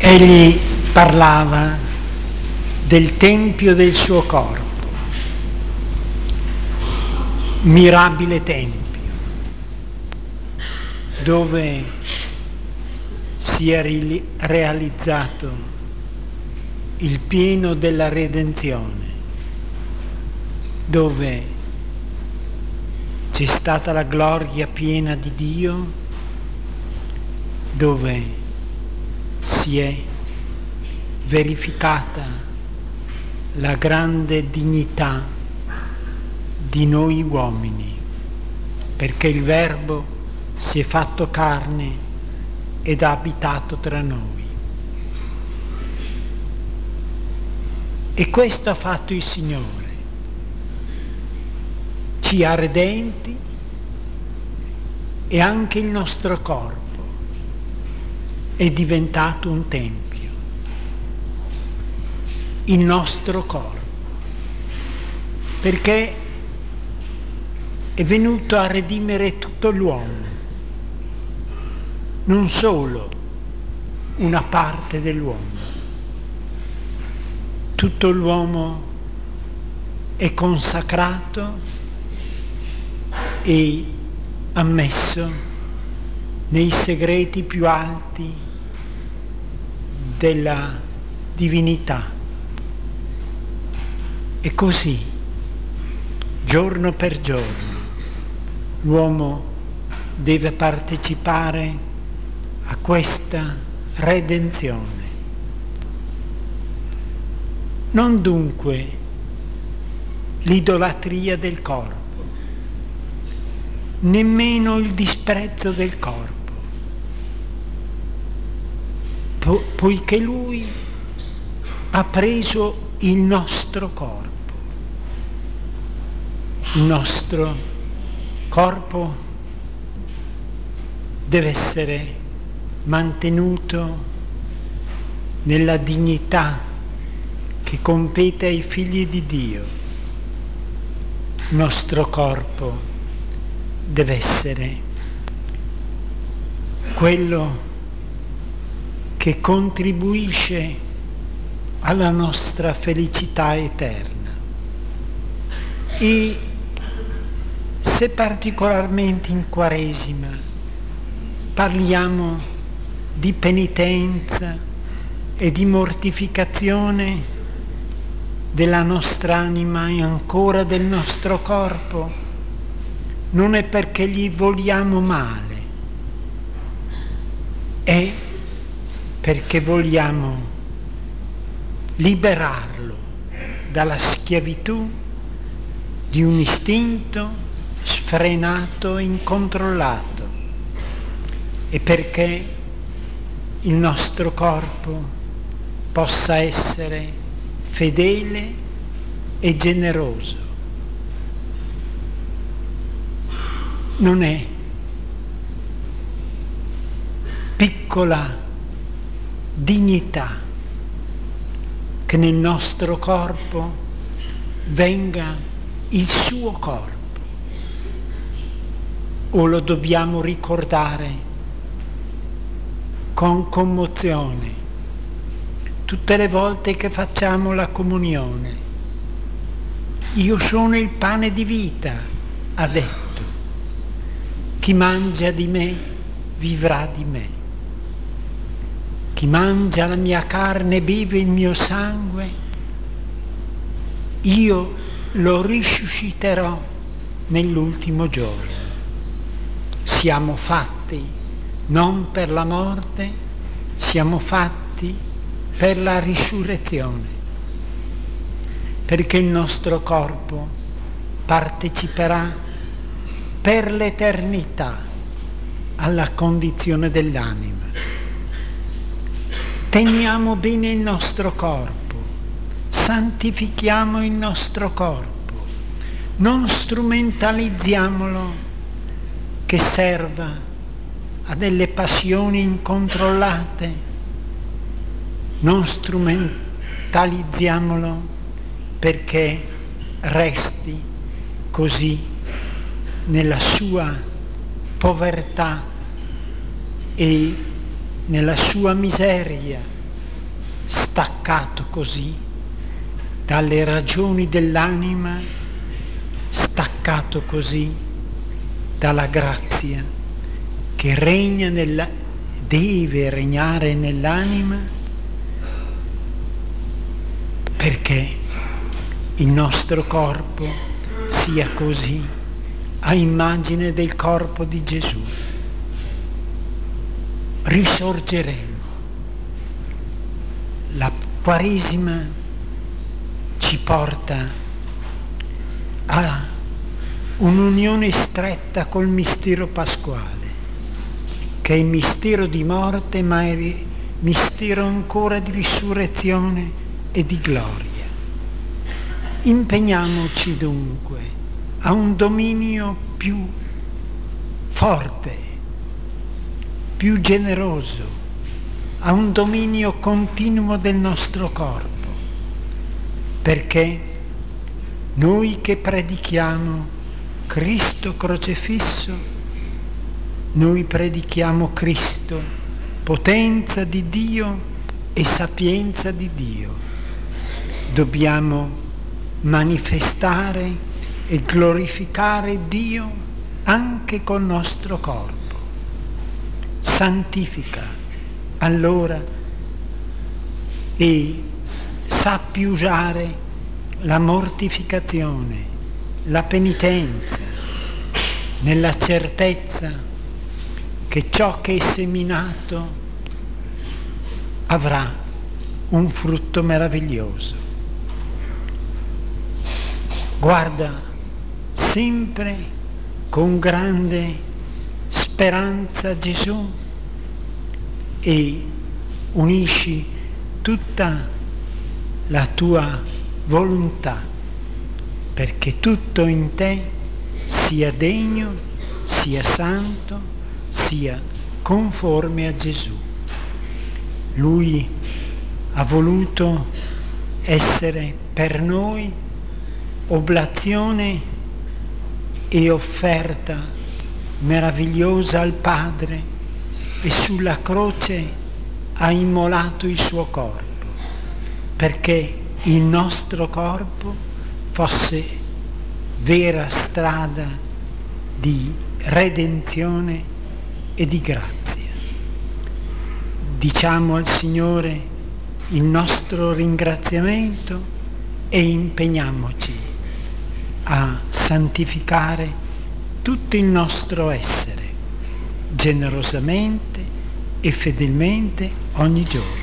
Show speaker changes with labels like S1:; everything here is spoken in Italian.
S1: Egli parlava del tempio del suo corpo, mirabile tempio, dove si è realizzato il pieno della redenzione, dove c'è stata la gloria piena di Dio, dove si è verificata la grande dignità di noi uomini, perché il Verbo si è fatto carne ed ha abitato tra noi. E questo ha fatto il Signore. Ci ha redenti e anche il nostro corpo è diventato un tempio, il nostro corpo, perché è venuto a redimere tutto l'uomo, non solo una parte dell'uomo. Tutto l'uomo è consacrato e ammesso nei segreti più alti della divinità. E così, giorno per giorno, l'uomo deve partecipare a questa redenzione. Non dunque l'idolatria del corpo, nemmeno il disprezzo del corpo, poiché Lui ha preso il nostro corpo. Il nostro corpo deve essere mantenuto nella dignità che compete ai figli di Dio. Il nostro corpo deve essere quello che contribuisce alla nostra felicità eterna. E se particolarmente in Quaresima parliamo di penitenza e di mortificazione della nostra anima e ancora del nostro corpo, non è perché gli vogliamo male, è perché vogliamo liberarlo dalla schiavitù di un istinto sfrenato e incontrollato, e perché il nostro corpo possa essere fedele e generoso. Non è piccola dignità che nel nostro corpo venga il suo corpo, o lo dobbiamo ricordare con commozione tutte le volte che facciamo la comunione. Io sono il pane di vita, ha detto, chi mangia di me vivrà di me. Chi mangia la mia carne e beve il mio sangue, io lo risusciterò nell'ultimo giorno. Siamo fatti non per la morte, siamo fatti per la risurrezione, perché il nostro corpo parteciperà per l'eternità alla condizione dell'anima. Teniamo bene il nostro corpo, santifichiamo il nostro corpo, non strumentalizziamolo che serva a delle passioni incontrollate, non strumentalizziamolo perché resti così nella sua povertà e nella sua miseria staccato così dalle ragioni dell'anima, staccato così dalla grazia che deve regnare nell'anima, perché il nostro corpo sia così a immagine del corpo di Gesù. Risorgeremo. La Quaresima ci porta a un'unione stretta col mistero pasquale, che è mistero di morte, ma è mistero ancora di risurrezione e di gloria. Impegniamoci dunque a un dominio più forte, più generoso, a un dominio continuo del nostro corpo, perché noi che predichiamo Cristo crocefisso, noi predichiamo Cristo, potenza di Dio e sapienza di Dio. Dobbiamo manifestare e glorificare Dio anche col nostro corpo. Santifica allora e sappi usare la mortificazione, la penitenza, nella certezza che ciò che è seminato avrà un frutto meraviglioso. Guarda sempre con grande speranza Gesù e unisci tutta la tua volontà perché tutto in te sia degno, sia santo, sia conforme a Gesù. Lui ha voluto essere per noi oblazione e offerta meravigliosa al Padre, e sulla croce ha immolato il suo corpo, perché il nostro corpo fosse vera strada di redenzione e di grazia. Diciamo al Signore il nostro ringraziamento e impegniamoci a santificare tutto il nostro essere generosamente e fedelmente ogni giorno.